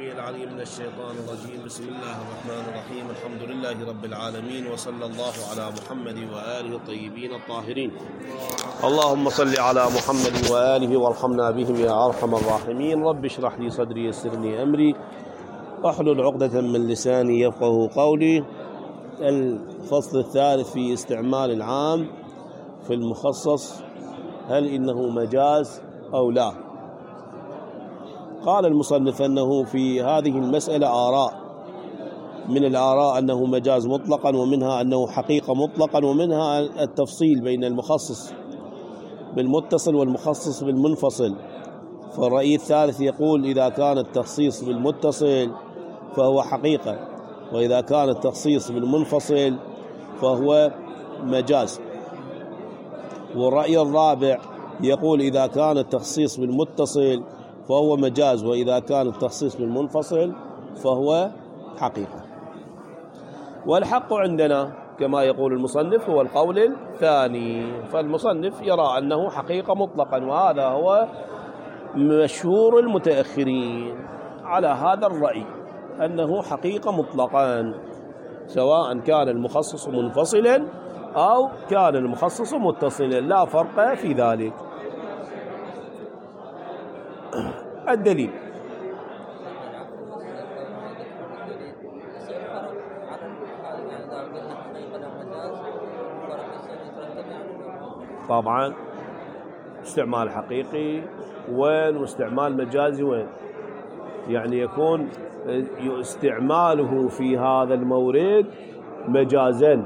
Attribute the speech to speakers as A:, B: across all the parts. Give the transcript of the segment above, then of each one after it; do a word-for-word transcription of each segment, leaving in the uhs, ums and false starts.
A: العليم من الشيطان الرجيم. بسم الله الرحمن الرحيم. الحمد لله رب العالمين، وصلى الله على محمد وآله الطيبين الطاهرين. اللهم صل على محمد وآله وارحمنا بهم يا أرحم الراحمين. رب اشرح لي صدري يسرني أمري واحلل عقدة من لساني يفقه قولي. الفصل الثالث في استعمال العام في المخصص، هل إنه مجاز أو لا؟ قال المصنف أنه في هذه المسألة آراء، من الآراء أنه مجاز مطلقا، ومنها أنه حقيقة مطلقا، ومنها التفصيل بين المخصص بالمتصل والمخصص بالمنفصل. فالرأي الثالث يقول إذا كان التخصيص بالمتصل فهو حقيقة، وإذا كان التخصيص بالمنفصل فهو مجاز. والرأي الرابع يقول إذا كان التخصيص بالمتصل فهو مجاز، وإذا كان التخصيص بالمنفصل فهو حقيقة. والحق عندنا كما يقول المصنف هو القول الثاني، فالمصنف يرى أنه حقيقة مطلقا، وهذا هو مشهور المتأخرين على هذا الرأي، أنه حقيقة مطلقا سواء كان المخصص منفصلا أو كان المخصص متصلا، لا فرق في ذلك. الدليل طبعا استعمال حقيقي وين واستعمال مجازي وين، يعني يكون استعماله في هذا المورد مجازا،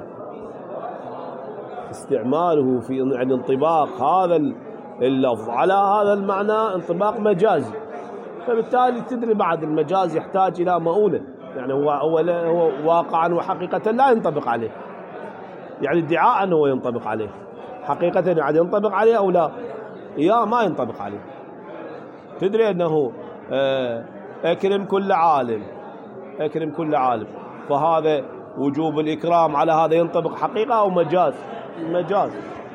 A: استعماله في يعني انطباق هذا اللفظ على هذا المعنى انطباق مجازي، فبالتالي تدري بعد المجاز يحتاج إلى مؤونة، يعني هو هو هو واقعا وحقيقة لا ينطبق عليه، يعني ادعاء أنه ينطبق عليه، حقيقة يعني ينطبق عليه أو لا، يا ما ينطبق عليه. تدري أنه أكرم كل عالم، أكرم كل عالم، فهذا وجوب الإكرام على هذا ينطبق حقيقة أو مجاز؟ مجاز،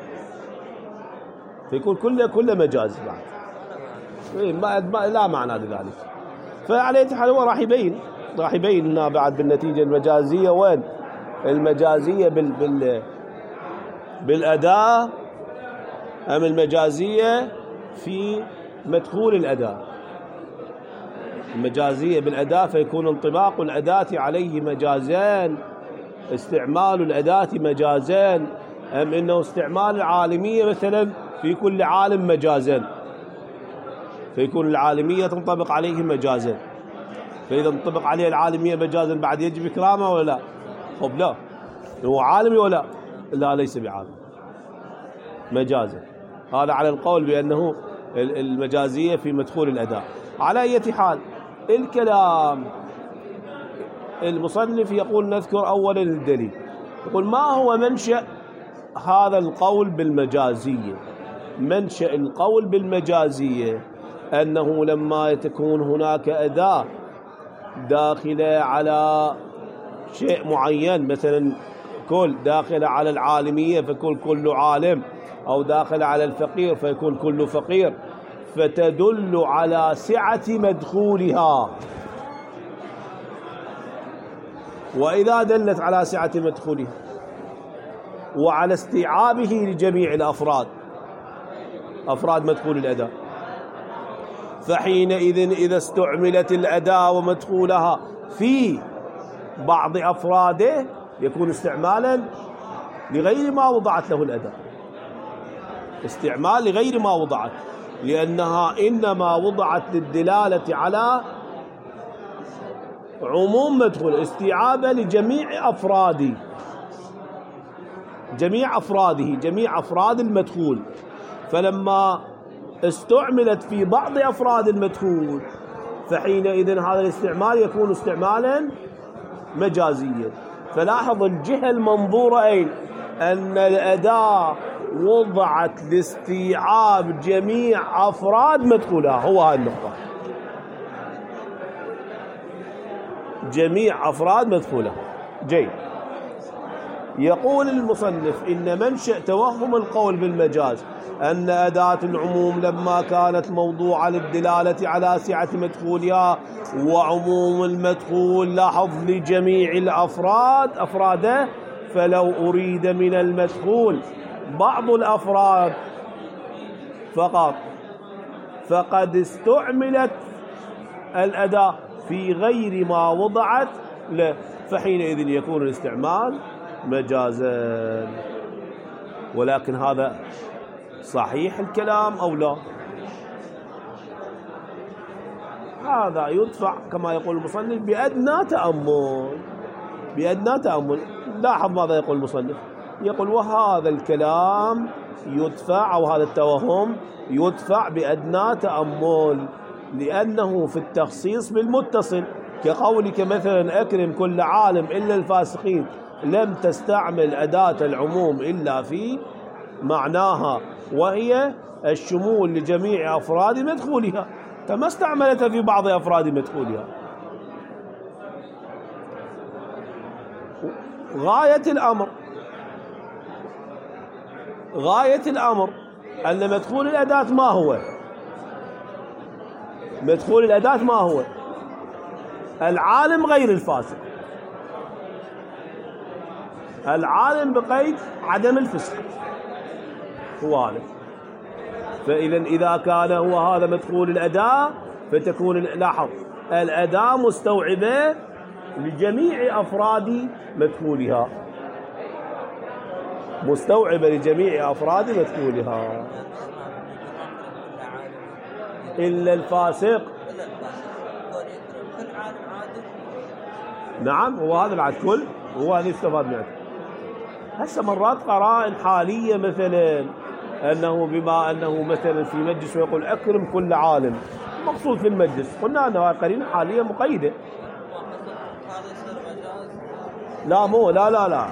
A: فيكون كله كله مجاز بعد، ما لا معنى لذلك. فعلى حال هو راح يبين راح يبين لنا بعد بالنتيجة المجازية وين، المجازية بال بال بالأداة أم المجازية في مدخول الأداة. المجازية بالأداة فيكون انطباق الأداة عليه مجازان، استعمال الأداة مجازان، أم إنه استعمال العالمية مثلا في كل عالم مجازا، فيكون العالمية تنطبق عليه مجازا، فإذا انطبق عليه العالمية مجازا بعد يجب إكرامه ولا لا؟ خب لا، هو عالمي ولا لا؟ ليس بعالم، مجازا. هذا على القول بأنه المجازية في مدخول الأداء. على أي حال الكلام المصنف يقول نذكر أولا الدليل، يقول ما هو منشأ هذا القول بالمجازية؟ منشأ القول بالمجازية أنه لما تكون هناك أداة داخلة على شيء معين، مثلا كل داخلة على العالمية فكل كل عالم، أو داخلة على الفقير فيكون كل فقير، فتدل على سعة مدخولها. وإذا دلت على سعة مدخولها وعلى استيعابه لجميع الأفراد، أفراد مدخول الأداة، فحينئذ إذا استعملت الأداة ومدخولها في بعض أفراده يكون استعمالا لغير ما وضعت له الأداة، استعمال لغير ما وضعت، لأنها إنما وضعت للدلالة على عموم مدخول، استيعابه لجميع أفراده، جميع أفراده جميع أفراد المدخول. فلما استعملت في بعض أفراد المدخول فحينئذ هذا الاستعمال يكون استعمالا مجازيا. فلاحظ الجهة المنظورة أين؟ أن الأداة وضعت لاستيعاب جميع أفراد مدخولها، هو هذه النقطة، جميع أفراد مدخولها. جيد. يقول المصنف إن منشأ توهم القول بالمجاز أن أداة العموم لما كانت موضوعة للدلالة على سعة مدخولها وعموم المدخول لاحظ لجميع الأفراد أفراده، فلو أريد من المدخول بعض الأفراد فقط فقد استعملت الأداة في غير ما وضعت له، فحينئذ يكون الاستعمال مجازا. ولكن هذا صحيح الكلام أو لا؟ هذا يدفع كما يقول المصنف بأدنى تأمل، بأدنى تأمل. لاحظ ماذا يقول المصنف، يقول وهذا الكلام يدفع أو هذا التوهم يدفع بأدنى تأمل، لأنه في التخصيص بالمتصل كقولك مثلا أكرم كل عالم إلا الفاسقين، لم تستعمل أداة العموم إلا في معناها وهي الشمول لجميع أفراد مدخولها، فما استعملتها في بعض أفراد مدخولها. غاية الأمر غاية الأمر أن مدخول الأداة ما هو؟ مدخول الأداة ما هو؟ العالم غير الفاسق، العالم بقيد عدم الفسق هو هذا. فإذا إذا كان هو هذا مدخول الأداة فتكون لاحظ الأداة مستوعبة لجميع أفراد مدخولها، مستوعبة لجميع أفراد مدخولها إلا الفاسق. نعم هو هذا العدل كل هو هذا يستفاد منه. هسه مرات قرائن حالية مثلا أنه بما أنه مثلا في مجلس ويقول أكرم كل عالم، مقصود في المجلس، قلنا أنها قرينة حالية مقيدة. لا مو لا لا لا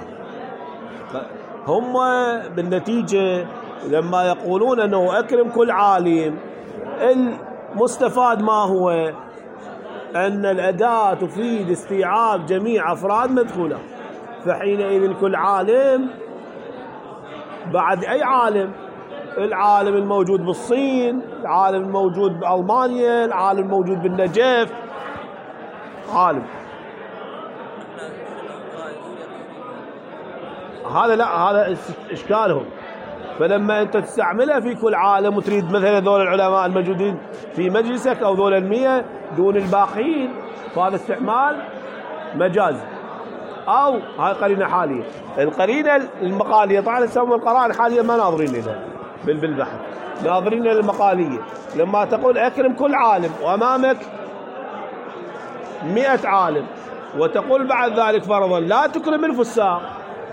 A: هم بالنتيجة لما يقولون أنه أكرم كل عالم المستفاد ما هو؟ أن الأداة تفيد استيعاب جميع أفراد مدخولها، فحينئذ كل عالم بعد أي عالم؟ العالم الموجود بالصين، العالم الموجود بألمانيا، العالم الموجود بالنجف، عالم. هذا لا هذا إشكالهم. فلما أنت تستعملها في كل عالم وتريد مثلا ذول العلماء الموجودين في مجلسك أو ذول المية دون الباقين، فهذا استعمال مجاز. أو هاي قرينة حالية. القرينة المقالية طبعا نسمى القرائن الحالية ما ناظرين لها بالبحث، ناظرين للمقالية. لما تقول أكرم كل عالم وأمامك مئة عالم وتقول بعد ذلك فرضا لا تكرم الفساق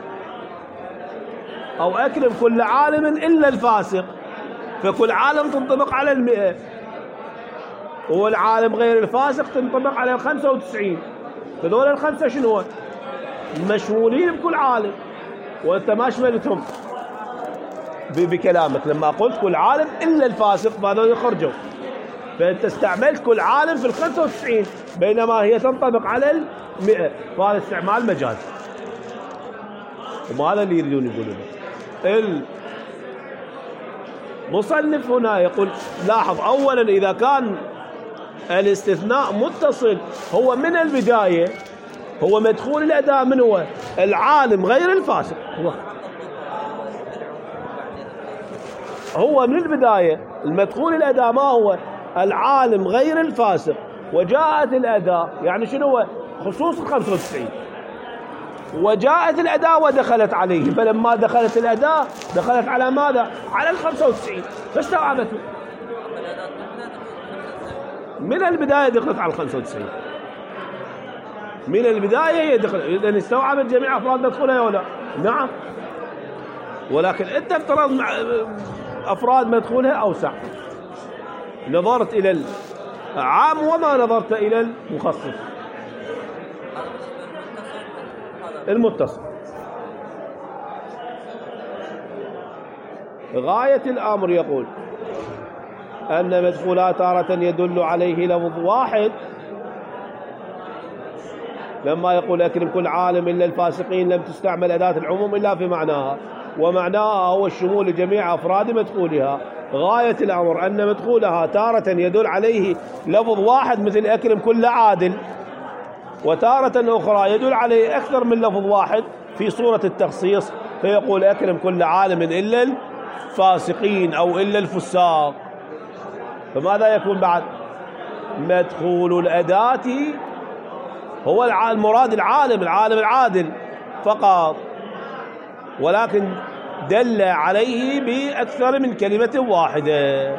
A: أو أكرم كل عالم إلا الفاسق، فكل عالم تنطبق على المئة والعالم غير الفاسق تنطبق على الخمسة وتسعين. فذول الخمسة شنو؟ مشمولين بكل عالم وأنت ما شملتهم بكلامك لما قلت كل عالم إلا الفاسق، فهذول يخرجوا، فأنت استعملت كل عالم في الخمسة وتسعين بينما هي تنطبق على المئة، فهذا استعمال مجاز. وما هذا اللي يريدون يقولونه. المصنف هنا يقول لاحظ أولا إذا كان الاستثناء متصل هو من البداية هو مدخول الأداة من هو؟ العالم غير الفاسق، هو هو من البداية المدخول الأداة ما هو؟ العالم غير الفاسق، وجاءت الأداة يعني شنو هو؟ خصوص الخمسة وتسعين، وجاءت الأداة ودخلت عليه، فلما دخلت الأداة دخلت على ماذا؟ على الخمسة وتسعين، فاستوعبته من البداية، دخلت على الخمسة وتسعين من البداية هي دخلت، إذن استوعبت جميع أفراد مدخولها ولا؟ نعم. ولكن أنت افترض مع أفراد مدخولها أوسع، نظرت إلى العام وما نظرت إلى المخصص المتصل. غاية الأمر يقول أن مدخولات تارة يدل عليه لفظ واحد لما يقول أكرم كل عالم إلا الفاسقين لم تستعمل أداة العموم إلا في معناها، ومعناها هو الشمول لجميع أفراد مدخولها. غاية الأمر أن مدخولها تارة يدل عليه لفظ واحد مثل أكرم كل عادل، وتارة أخرى يدل عليه أكثر من لفظ واحد في صورة التخصيص، فيقول أكرم كل عالم إلا الفاسقين أو إلا الفساق. فماذا يكون بعد؟ مدخول الأداة هو المراد العالم العالم العادل فقط، ولكن دل عليه بأكثر من كلمة واحدة،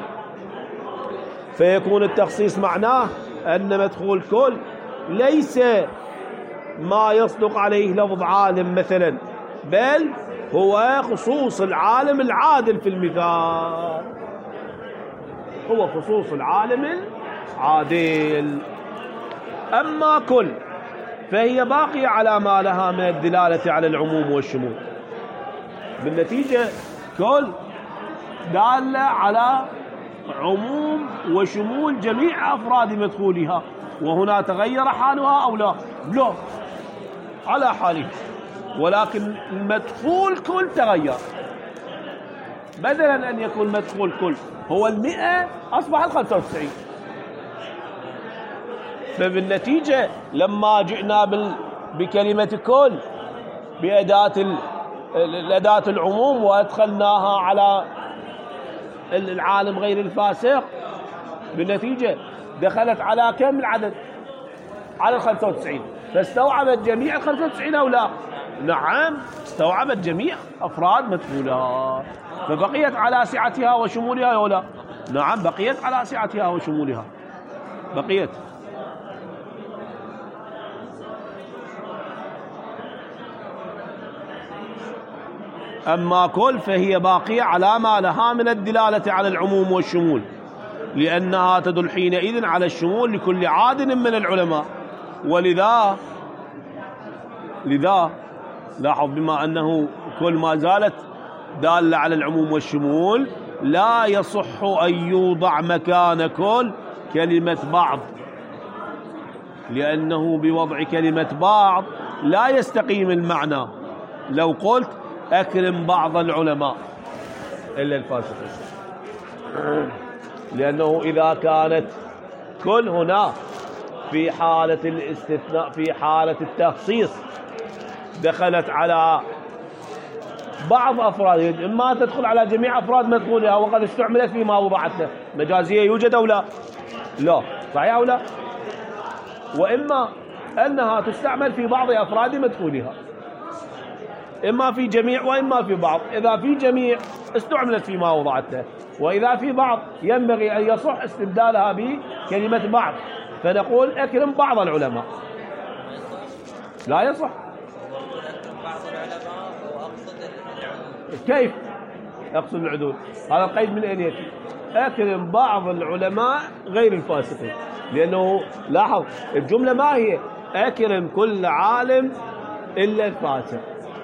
A: فيكون التخصيص معناه أن مدخول كل ليس ما يصدق عليه لفظ عالم مثلا، بل هو خصوص العالم العادل في المثال، هو خصوص العالم العادل. أما كل فهي باقية على ما لها من الدلالة على العموم والشمول. بالنتيجة كل دالة على عموم وشمول جميع أفراد مدخولها، وهنا تغير حالها أو لا؟ لا، على حاله، ولكن المدخول كل تغير. بدلا أن يكون مدخول كل هو المئة أصبح الخمسة وتسعين. فبالنتيجة لما جئنا بكلمة كل بأداة الأداة العموم وأدخلناها على العالم غير الفاسق، بالنتيجة دخلت على كم العدد؟ على الخمسة وتسعين. فاستوعبت جميع الخمسة وتسعين أو لا؟ نعم، استوعبت جميع أفراد مدخولها، فبقيت على سعتها وشمولها أو لا؟ نعم، بقيت على سعتها وشمولها، بقيت. أما كل فهي باقية على ما لها من الدلالة على العموم والشمول، لأنها تدل حينئذ على الشمول لكل عاد من العلماء. ولذا لذا لاحظ بما أنه كل ما زالت دالة على العموم والشمول، لا يصح أن يوضع مكان كل كلمة بعض، لأنه بوضع كلمة بعض لا يستقيم المعنى. لو قلت أكرم بعض العلماء إلا الفاسقين، لأنه إذا كانت كل هنا في حالة الاستثناء في حالة التخصيص دخلت على بعض أفراد، إما تدخل على جميع أفراد مدخولها وقد استعملت فيما وضعت له، مجازية يوجد أو لا؟ لا، صحيح أو لا؟ وإما أنها تستعمل في بعض أفراد مدخولها، إما في جميع وإما في بعض. إذا في جميع استعملت فيما وضعت له، وإذا في بعض ينبغي أن يصح استبدالها بكلمة بعض، فنقول أكرم بعض العلماء. لا يصح. كيف أقصد العدول؟ هذا القيد من أين يأتي؟ أكرم بعض العلماء غير الفاسقين، لأنه لاحظ الجملة ما هي أكرم كل عالم إلا الفاسق.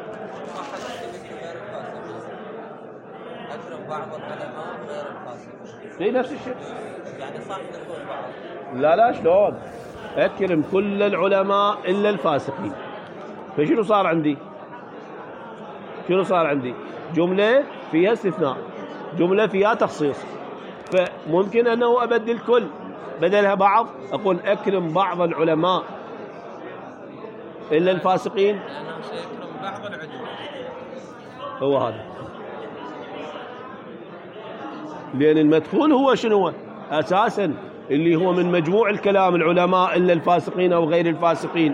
B: أكرم بعض العلماء غير الفاسقين،
A: زي نفس الشيء
B: يعني صح نقول بعض.
A: لا لا، شلون؟ أكرم كل العلماء إلا الفاسقين. فشنو صار عندي؟ شنو صار عندي؟ جملة فيها استثناء، جملة فيها تخصيص، فممكن أنه أبدل كل بدلها بعض، أقول أكرم بعض العلماء إلا الفاسقين،
B: لأنه سيكرم بعض العدول.
A: هو هذا، لأن المدخول هو شنو أساسا اللي هو من مجموع الكلام العلماء إلا الفاسقين أو غير الفاسقين.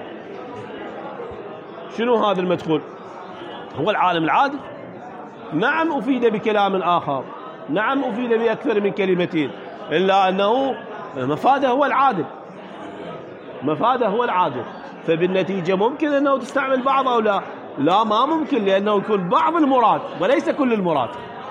A: شنو هذا المدخول؟ هو العالم العادل. نعم أفيد بكلام آخر، نعم أفيد بأكثر من كلمتين، إلا أنه مفاده هو العادل، مفاده هو العادل. فبالنتيجة ممكن أنه تستعمل بعض أو لا؟ لا، ما ممكن، لأنه يكون بعض المراد وليس كل المراد،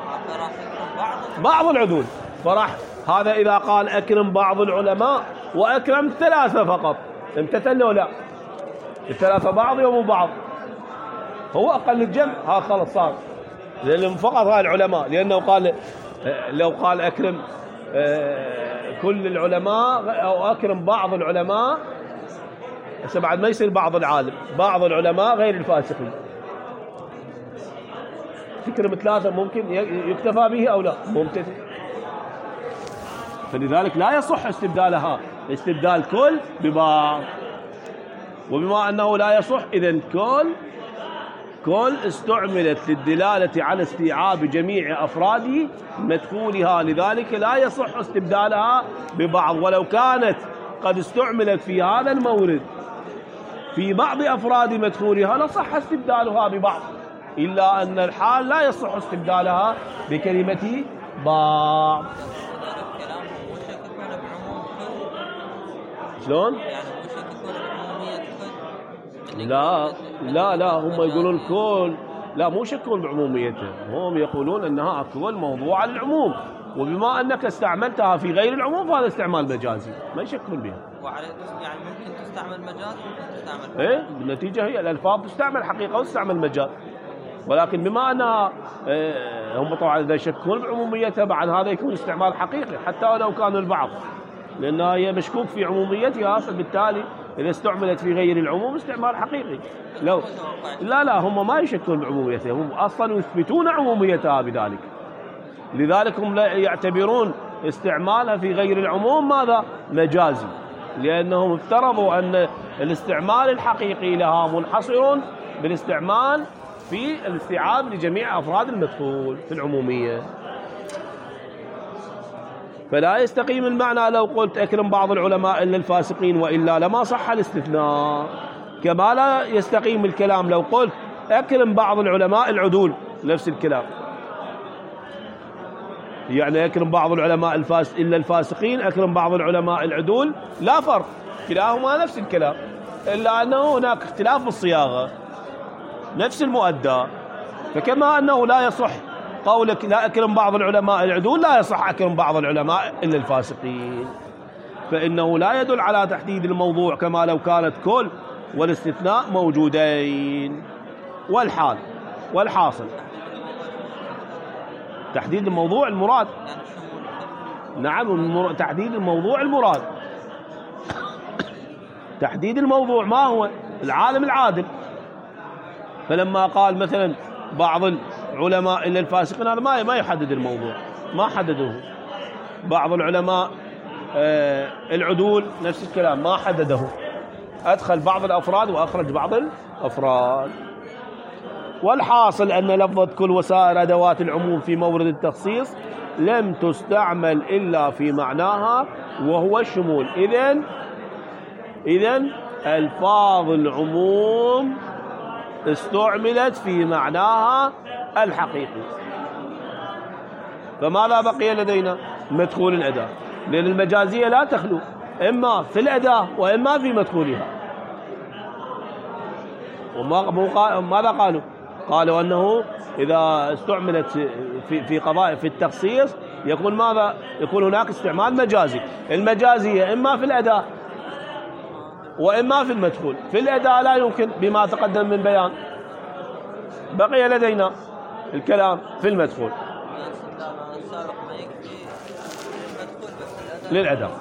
A: بعض العدول. فراح هذا إذا قال أكرم بعض العلماء وأكرم ثلاثة فقط، امتثل ولا؟ الثلاثة بعض يوم بعض، هو أقل الجمع، ها خلص صار، لأنهم فقط هاي العلماء، لأنه قال لو قال أكرم كل العلماء أو أكرم بعض العلماء هسه بعد ما يصير بعض العالم، بعض العلماء غير الفاسقين. فكرة ثلاثة ممكن يكتفى به أو لا؟ ممتثل. فلذلك لا يصح استبدالها، استبدال كل ببعض. وبما أنه لا يصح، إذن كل كل استعملت للدلالة على استيعاب جميع أفراد مدخولها، لذلك لا يصح استبدالها ببعض. ولو كانت قد استعملت في هذا المورد في بعض أفراد مدخولها لصح استبدالها ببعض، إلا أن الحال لا يصح استبدالها بكلمة بعض. شلون؟ لا لا لا هم يقولون كل، لا مو يشكون بعموميتها، هم يقولون أنها كل موضوع العموم، وبما أنك استعملتها في غير العموم فهذا استعمال مجازي، ما يشكون بها.
B: يعني ممكن تستعمل مجاز ممكن تستعمل
A: إيه، بالنتيجة هي الألفاظ تستعمل حقيقة وتستعمل مجاز، ولكن بما أنها إيه هم طبعا إذا يشكون بعموميتها بعد هذا يكون استعمال حقيقي حتى لو كانوا البعض، لأنها هي مشكوك في عموميتها، فبالتالي إذا استعملت في غير العموم استعمال حقيقي. لو لا لا هم ما يشكون بعموميتها، هم أصلا يثبتون عموميتها بذلك، لذلك هم يعتبرون استعمالها في غير العموم ماذا؟ مجازي، لأنهم افترضوا أن الاستعمال الحقيقي لها منحصر بالاستعمال في الاستيعاب لجميع أفراد المدخول في العمومية. فلا يستقيم المعنى لو قلت أكرم بعض العلماء إلا الفاسقين وإلا لما صح الاستثناء، كما لا يستقيم الكلام لو قلت أكرم بعض العلماء العدول، نفس الكلام، يعني أكرم بعض العلماء الفاس إلا الفاسقين، أكرم بعض العلماء العدول، لا فرق، كلاهما نفس الكلام، إلا أنه هناك اختلاف بالصياغة، نفس المؤدى. فكما أنه لا يصح قولك لا أكرم بعض العلماء العدول، لا يصح أكرم بعض العلماء إلا الفاسقين، فإنه لا يدل على تحديد الموضوع كما لو كانت كل والاستثناء موجودين. والحال والحاصل تحديد الموضوع المراد، نعم تحديد الموضوع المراد. تحديد الموضوع ما هو؟ العالم العادل. فلما قال مثلا بعض العلماء إلا الفاسقين، هذا ما ما يحدد الموضوع، ما حددوه. بعض العلماء آه العدول نفس الكلام، ما حدده، أدخل بعض الأفراد وأخرج بعض الأفراد. والحاصل أن لفظة كل وسائر أدوات العموم في مورد التخصيص لم تستعمل إلا في معناها وهو الشمول. إذن إذن ألفاظ العموم استعملت في معناها الحقيقي. فماذا بقي لدينا؟ مدخول الأداة، لأن المجازية لا تخلو إما في الأداة وإما في مدخولها. وماذا قالوا؟ قالوا أنه إذا استعملت في في قضاء في التخصيص يكون ماذا؟ يكون هناك استعمال مجازي. المجازية إما في الأداة وإما في المدخول. في الأداة لا يمكن بما تقدم من بيان، بقي لدينا الكلام في المدخول للأداة.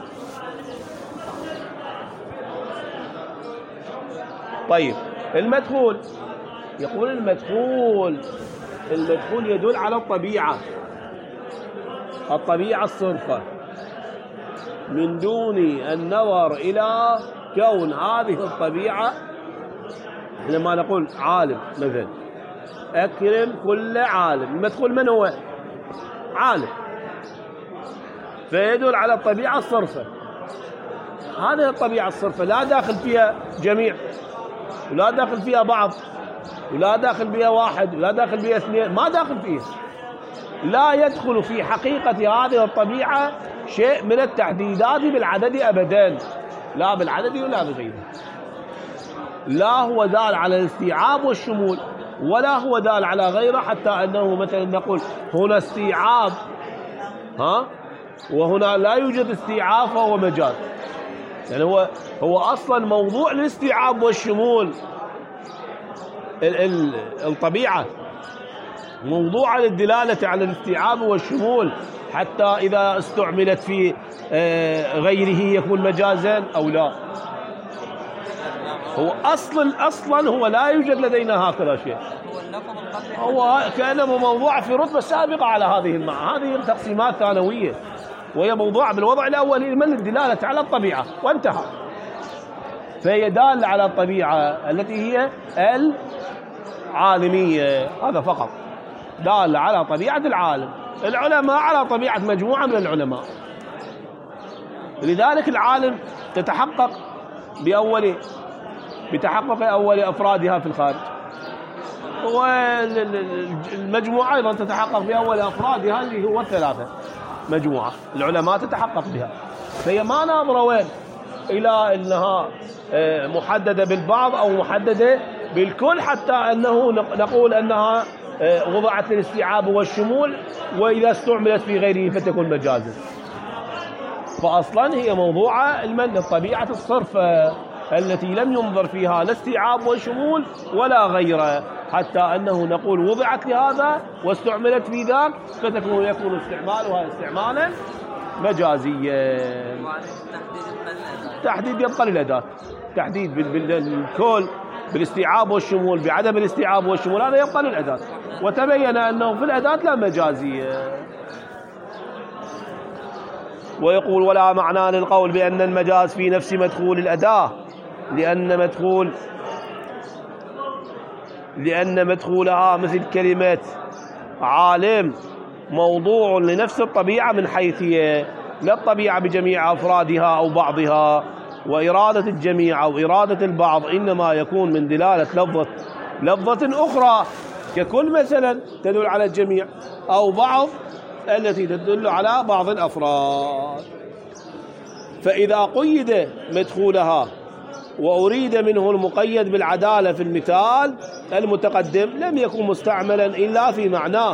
A: طيب المدخول، يقول المدخول المدخول يدل على الطبيعة، الطبيعة الصرفة، من دون النظر إلى كون هذه الطبيعة. لما نقول عالم مثلا، أكرم كل عالم، المدخول من هو؟ عالم، فيدل على الطبيعة الصرفة. هذه الطبيعة الصرفة لا داخل فيها جميع، ولا داخل فيها بعض، ولا داخل فيها واحد، ولا داخل فيها اثنين، ما داخل فيها. لا يدخل في حقيقة هذه الطبيعة شيء من التحديدات بالعدد أبدا، لا بالعدد ولا بغيره. لا هو دال على الاستيعاب والشمول، ولا هو دال على غيره، حتى أنه مثلا نقول هنا استيعاب ها وهنا لا يوجد استيعاب فهو مجاز. يعني هو هو أصلا موضوع الاستيعاب والشمول، الطبيعة موضوع للدلالة على الاستيعاب والشمول، حتى إذا استعملت في غيره يكون مجازا أو لا. هو أصل أصلا هو لا يوجد لدينا هكذا شيء.
B: هو اللفظ القدري
A: هو كأنه موضوع في رتبة سابقة على هذه المعنى. هذه تقسيمات ثانوية، وهي موضوع بالوضع الأول من الدلالة على الطبيعة وانتهى. فهي دالة على الطبيعة التي هي العالمية، هذا فقط، دالة على طبيعة العالم. العلماء على طبيعة مجموعة من العلماء. لذلك العالم تتحقق بأول بتحقق أول أفرادها في الخارج، والمجموعة أيضا تتحقق بأول أفرادها اللي هو الثلاثة مجموعة العلماء تتحقق بها. فهي ما ناظرة وين إلى أنها محددة بالبعض أو محددة بالكل، حتى أنه نقول أنها وضعت للاستيعاب والشمول، وإذا استعملت في غيره فتكون مجازا. فأصلا هي موضوعة المن الطبيعة الصرفة التي لم ينظر فيها لا استيعاب وشمول ولا غيره، حتى أنه نقول وضعت لهذا واستعملت في ذاك فتكون يكون استعمالها استعمالا مجازيا. تحديد يبقى للأداة، تحديد بالكل بالاستيعاب والشمول بعدم الاستيعاب والشمول هذا يبقى للأداة. وتبين أنه في الأداة لا مجازية. ويقول ولا معنى للقول بأن المجاز في نفس مدخول الأداة، لأن مدخول لأن مدخولها مثل كلمة عالم موضوع لنفس الطبيعة من حيث هي لا الطبيعة بجميع أفرادها أو بعضها، وإرادة الجميع أو إرادة البعض إنما يكون من دلالة لفظة لفظة أخرى ككل مثلا تدل على الجميع، أو بعض التي تدل على بعض الأفراد. فإذا قيد مدخولها وأريد منه المقيد بالعدالة في المثال المتقدم لم يكن مستعملا إلا في معناه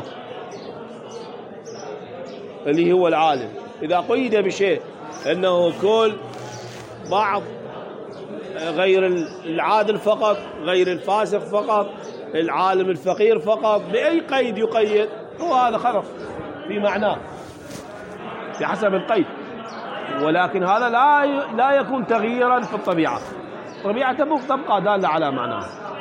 A: اللي هو العالم. إذا قيد بشيء أنه كل بعض غير العادل فقط، غير الفاسق فقط، العالم الفقير فقط، بأي قيد يقيد هو هذا خلص في معناه بحسب القيد. ولكن هذا لا لا يكون تغييرا في الطبيعة، الطبيعة تبقى دالة على معناه.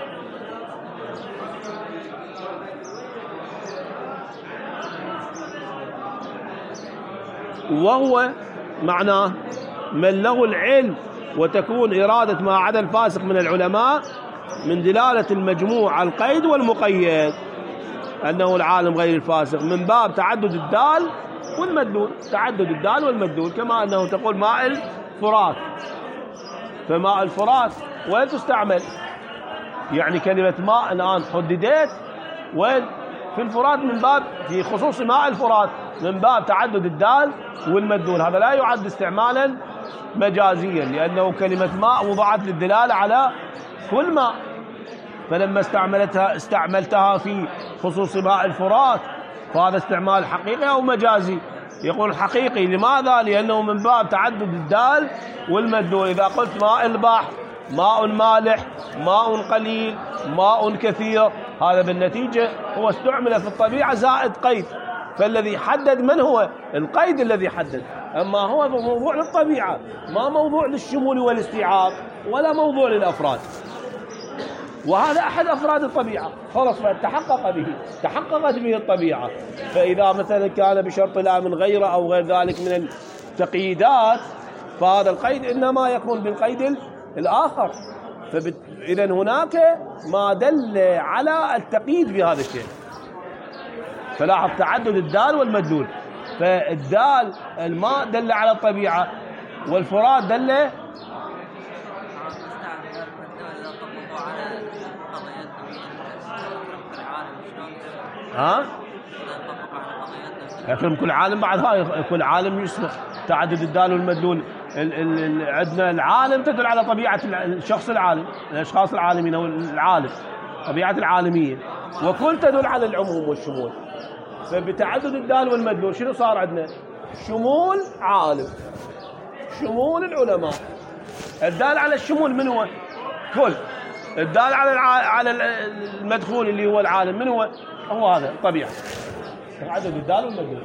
A: وهو معناه من له العلم وتكون إرادة ما عدا الفاسق من العلماء من دلالة المجموع على القيد والمقيد أنه العالم غير الفاسق من باب تعدد الدال والمدلول، تعدد الدال والمدلول، كما أنه تقول ماء الفرات، فماء الفرات وين تستعمل؟ يعني كلمة ماء الآن حددت وين؟ في الفرات، من باب في خصوص ماء الفرات من باب تعدد الدال والمدلول. هذا لا يعد استعمالا مجازيا لأنه كلمة ماء وضعت للدلالة على كل ماء، فلما استعملتها استعملتها في خصوص ماء الفرات فهذا استعمال حقيقي أو مجازي؟ يقول حقيقي. لماذا؟ لأنه من باب تعدد الدال والمدلول. إذا قلت ماء البحر ماء مالح، ماء قليل، ماء كثير، هذا بالنتيجة هو استعمل في الطبيعة زائد قيد، فالذي حدد من هو؟ القيد الذي حدد. أما هو موضوع للطبيعة، ما موضوع للشمول والاستيعاب ولا موضوع للأفراد، وهذا أحد أفراد الطبيعة خلص فتحقق به، تحققت به الطبيعة. فإذا مثلا كان بشرط لا من غيره أو غير ذلك من التقييدات فهذا القيد إنما يكون بالقيد الآخر. فإذا هناك ما دل على التقييد بهذا الشيء. فلاحظ تعدد الدال والمدلول، فالدال الماء دل على الطبيعة والفرات دل ها يكرم كل عالم. بعد هاي كل عالم يصلح تعدد الدال والمدلول. عندنا العالم تدل على طبيعة الشخص العالم، الأشخاص العالمين أو العالم، طبيعة العالمية، وكل تدل على العموم والشمول. فبتعدد الدال والمدلول شنو صار عندنا؟ شمول عالم، شمول العلماء. الدال على الشمول من هو؟ كل. الدال على الع... على المدخول اللي هو العالم من هو؟ هو هذا الطبيعة، تعدد الدال والمدلول.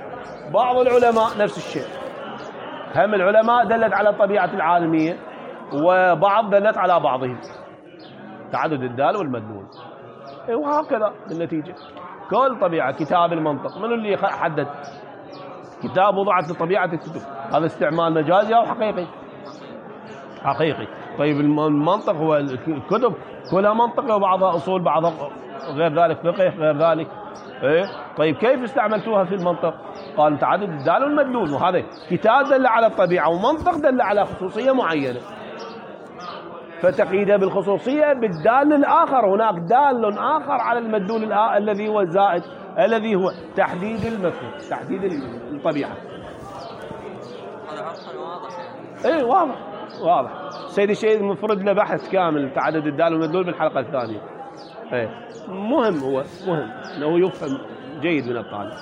A: بعض العلماء نفس الشيء، هم العلماء دلت على الطبيعة العالمية، وبعض دلت على بعضهم، تعدد الدال والمدلول. وهكذا بالنتيجة كل طبيعة. كتاب المنطق من اللي حدد؟ كتاب وضعت لطبيعة الكتب، هذا استعمال مجازي أو حقيقي؟ حقيقي. طيب المنطق هو الكتب كلها منطق وبعضها أصول بعضها غير ذلك فقه غير ذلك. إيه؟ طيب كيف استعملتوها في المنطق؟ قال تعدد الدال والمدلول، وهذا كتاب دل على الطبيعة ومنطق دل على خصوصية معينة، فتقييده بالخصوصية بالدال الآخر. هناك دال آخر على المدلول الذي هو الزائد الذي هو تحديد المفهوم، تحديد الطبيعة.
B: هذا عرفا واضح
A: يعني. اي واضح واضح. سيد الشيخ المفروض له بحث كامل تعدد الدال والمدلول بالحلقة الثانية. اي مهم، هو مهم انه يفهم جيد من الطالب.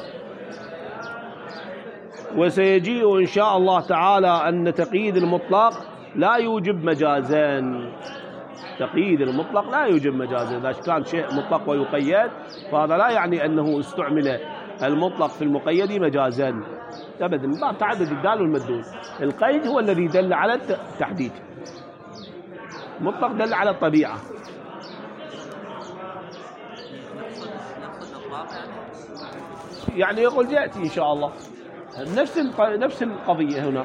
A: وسيجيء ان شاء الله تعالى ان تقييد المطلق لا يوجب مجازا. تقييد المطلق لا يوجب مجازا. إذا كان شيء مطلق ويقيد فهذا لا يعني أنه استعمل المطلق في المقيد مجازا أبدا، من باب تعدد الدال والمدلول. القيد هو الذي دل على التحديد، المطلق دل على الطبيعة. يعني يقول يأتي إن شاء الله نفس نفس القضية هنا.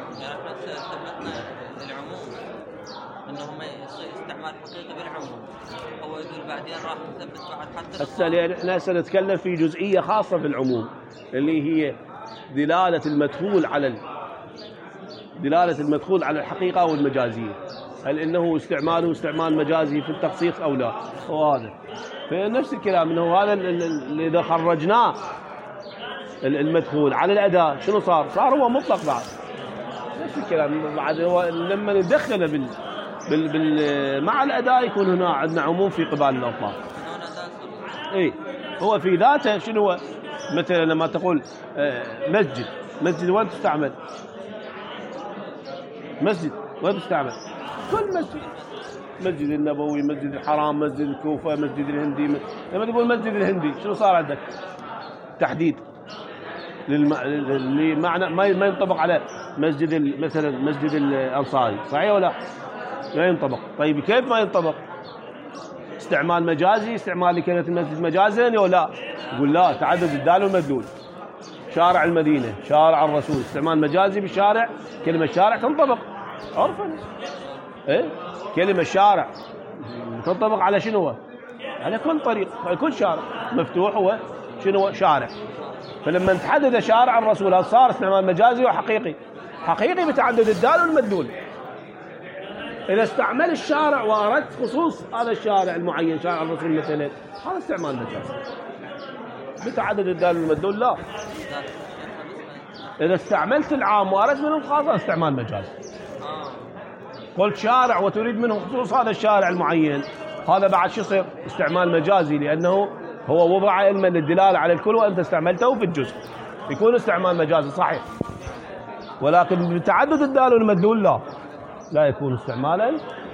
B: هو يقول بعدين راح نثبت بعد حتى
A: هسه احنا سنتكلم في جزئية خاصة في العموم اللي هي دلالة المدخول على دلالة المدخول على الحقيقة والمجازية، هل انه استعماله استعمال مجازي في التخصيص او لا. وهذا فنفس الكلام انه هذا اللي اذا خرجناه المدخول على الأداة شنو صار؟ صار هو مطلق بعد. نفس الكلام بعد هو لما ندخله بال بال بال مع الأداة يكون هنا عندنا عموم في قبال الأطلاق. اي هو في ذاته شنو هو؟ مثلا لما تقول مسجد، مسجد وين تستعمل؟ مسجد وين تستعمل؟ كل مسجد، مسجد النبوي، مسجد الحرام، مسجد الكوفة، مسجد الهندي. لما تقول مسجد الهندي شنو صار عندك؟ تحديد للمعنى ما ما ينطبق على مسجد مثلا مسجد الأنصاري، صحيح ولا لا ينطبق؟ طيب كيف ما ينطبق؟ استعمال مجازي، استعمال لكلمة المسجد مجازا ولا؟ يقول لا، تعدد الدال والمدلول. شارع المدينة، شارع الرسول، استعمال مجازي بالشارع، كلمة شارع تنطبق عرفا. ايه كلمة شارع تنطبق على شنو هو؟ على كل طريق، كل شارع مفتوح هو شنو هو؟ شارع. فلما تحدد شارع الرسول صار استعمال مجازي وحقيقي. حقيقي بتعدد الدال والمدلول. إذا استعمل الشارع وأردت خصوص هذا الشارع المعين، شارع الرسول مثلا، هذا استعمال مجازي. بتعدد الدال والمدلول لا. إذا استعملت العام وأردت منه خاص استعمال مجازي. قلت شارع وتريد منه خصوص هذا الشارع المعين، هذا بعد شو يصير؟ استعمال مجازي، لأنه هو وضع علما للدلالة على الكل وأنت استعملته في الجزء، يكون استعمال مجازي صحيح. ولكن بتعدد الدال والمدلول لا، لا يكون استعمالا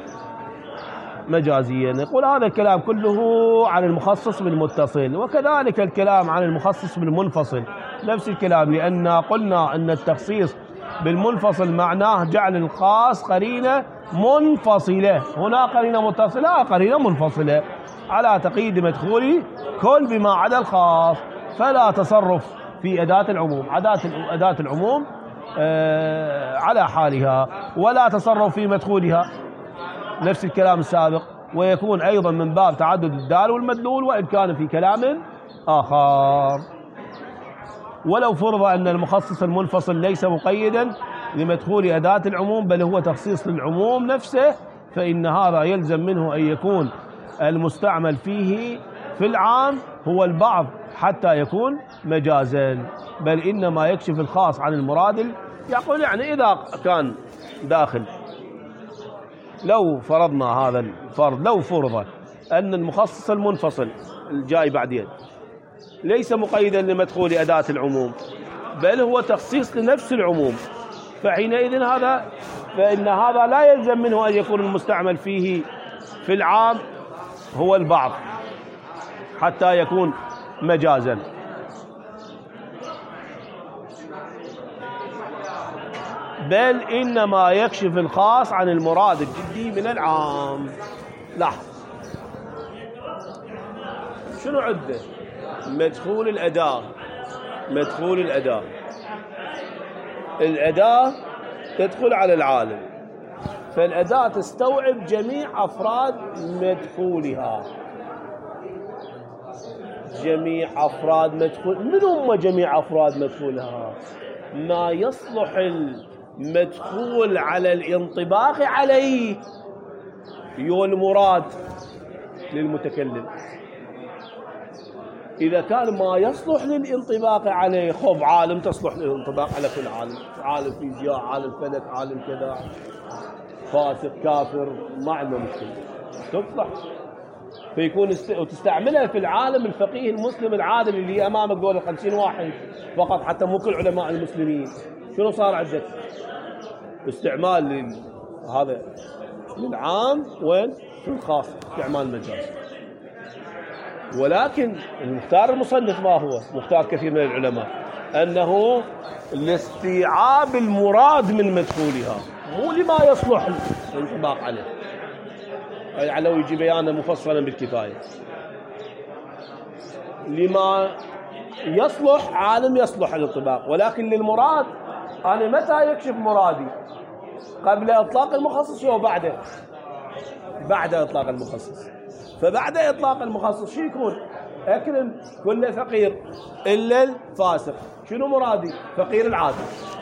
A: مجازيا. يقول هذا الكلام كله عن المخصص بالمتصل، وكذلك الكلام عن المخصص بالمنفصل نفس الكلام، لأن قلنا أن التخصيص بالمنفصل معناه جعل الخاص قرينة منفصلة، هنا قرينة متصلة قرينة منفصلة على تقييد مدخول كل بما عدا الخاص، فلا تصرف في أداة العموم. أداة أداة العموم آه على حالها، ولا تصرف في مدخولها، نفس الكلام السابق. ويكون أيضا من باب تعدد الدال والمدلول وإن كان في كلام آخر. ولو فرض أن المخصص المنفصل ليس مقيدا لمدخول أداة العموم بل هو تخصيص للعموم نفسه، فإن هذا يلزم منه أن يكون المستعمل فيه في العام هو البعض حتى يكون مجازا، بل إنما يكشف الخاص عن المراد. يقول يعني إذا كان داخل، لو فرضنا هذا الفرض، لو فرض أن المخصص المنفصل الجاي بعدين ليس مقيدا لمدخول أداة العموم بل هو تخصيص لنفس العموم، فحينئذ هذا فإن هذا لا يلزم منه أن يكون المستعمل فيه في العام هو البعض حتى يكون مجازا. بل إنما يكشف الخاص عن المراد الجدي من العام. لاحظ شنو عده؟ مدخول الأداة، مدخول الأداة، الأداة تدخل على العالم، فالأداة تستوعب جميع أفراد مدخولها. جميع أفراد مدخول، من هم جميع أفراد مدخولها؟ ما يصلح المدخول على الانطباق عليه هو المراد للمتكلم. إذا كان ما يصلح للانطباق عليه، خب عالم تصلح للانطباق على كل عالم، عالم فيزياء، عالم فلك، عالم كذا، فاسق كافر، ما عنده مشكلة تصلح، فيكون است... وتستعملها في العالم الفقيه المسلم العادل اللي أمامك دول الخمسين واحد فقط، حتى مو كل علماء المسلمين. شنو صار عندك؟ استعمال لل... هذا للعام وين؟ في الخاص، استعمال مجاز. ولكن المختار المصنف ما هو؟ مختار كثير من العلماء أنه لاستيعاب المراد من مدخولها، مو لما يصلح الانطباق عليه. يعني لو يجي بيانا مفصلا بالكفاية، لما يصلح عالم يصلح الانطباق، ولكن للمراد أنا متى يكشف مرادي؟ قبل إطلاق المخصص أو بعده؟ بعد إطلاق المخصص. فبعد إطلاق المخصص شو يكون؟ أكرم كل فقير إلا الفاسق. شنو مرادي؟ فقير العادل.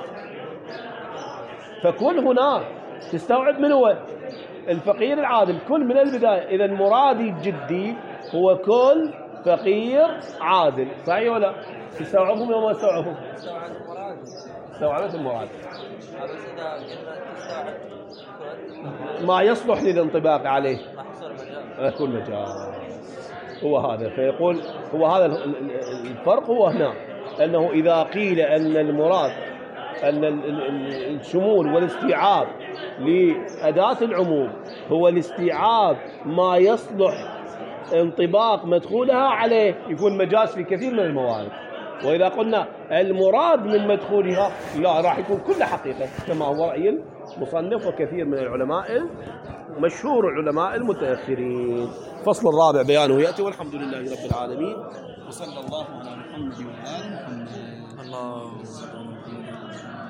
A: فكل هنا تستوعب من هو؟ الفقير العادل كل من البداية. إذا مرادي الجدي هو كل فقير عادل، صحيح ولا؟ تستوعبهم يوم ما تستوعبهم؟
B: استوعبت المراد.
A: استوعبت المراد.
B: بس إذا قلنا تستوعب
A: ما يصلح للانطباق عليه
B: راح يصير مجال.
A: كل مجال. هو هذا، فيقول هو هذا الفرق هو هنا، أنه إذا قيل أن المراد أن الشمول والاستيعاب لأداة العموم هو الاستيعاب ما يصلح انطباق مدخولها عليه، يكون مجاز في كثير من الموارد. وإذا قلنا المراد من مدخولها لا، راح يكون كل حقيقة، كما هو رأي المصنف وكثير من العلماء مشهور العلماء المتأخرين. فصل الرابع بيانه يأتي، والحمد لله رب العالمين، وصلى الله على محمد وآل محمد. الله